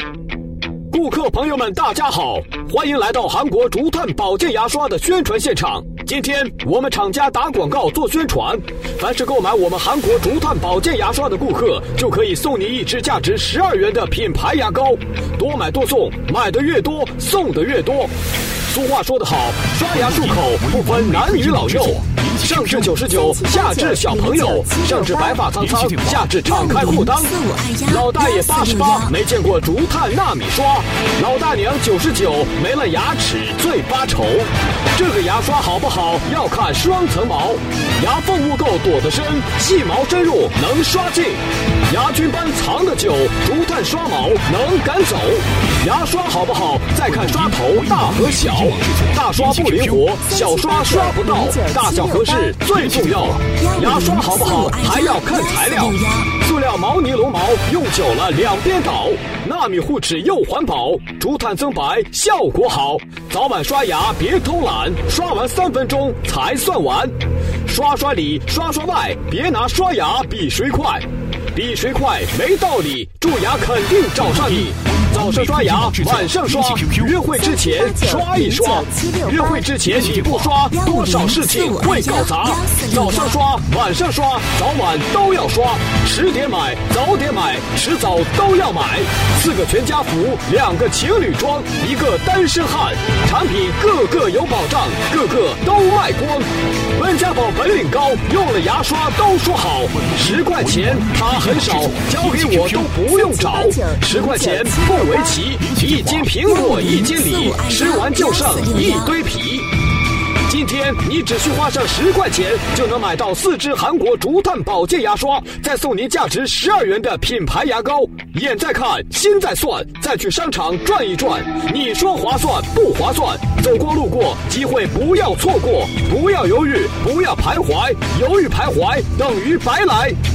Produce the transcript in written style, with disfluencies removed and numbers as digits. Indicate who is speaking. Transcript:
Speaker 1: 顾客朋友们，大家好，欢迎来到韩国竹炭保健牙刷的宣传现场。今天我们厂家打广告做宣传，凡是购买我们韩国竹炭保健牙刷的顾客，就可以送你一支价值12元的品牌牙膏，多买多送，买的越多送的越多。俗话说得好，刷牙漱口不分男女老幼，上至99，下至小朋友，上至白发苍苍，下至敞开裤裆。老大爷88没见过竹炭纳米刷，老大娘99没了牙齿最发愁。这个牙刷好不好，要看双层毛，牙缝污垢躲得深，细毛深入能刷净，牙菌斑藏得久，竹炭刷毛能赶走。牙刷好不好，再看刷头大和小，大刷不灵活，小刷刷不到，大小合适最重要。牙刷好不好，还要看材料，塑料毛尼龙毛用久了两边倒，纳米护齿又环保，竹炭增白效果好。早晚刷牙别偷懒，刷完3分钟才算完。刷刷里刷刷外，别拿刷牙比谁快，比谁快没道理，蛀牙肯定找上你。早上刷牙，晚上刷，约会之前刷一刷。约会之前你不刷，多少事情会搞砸。早上刷，晚上刷，早晚都要刷。迟点买，早点买，迟早都要买。4个全家福，2个情侣装，1个单身汉。产品个个有保障，个个都卖光。温家宝本领高，用了牙刷都说好。10块钱它很少，交给我都不用找。10块钱不为奇，1斤苹果1斤梨，吃完就剩一堆皮。今天你只需花上10块钱，就能买到4支韩国竹炭保健牙刷，再送您价值12元的品牌牙膏。眼在看，心在算，再去商场转一转，你说划算不划算？走过路过，机会不要错过，不要犹豫，不要徘徊，犹豫徘徊等于白来。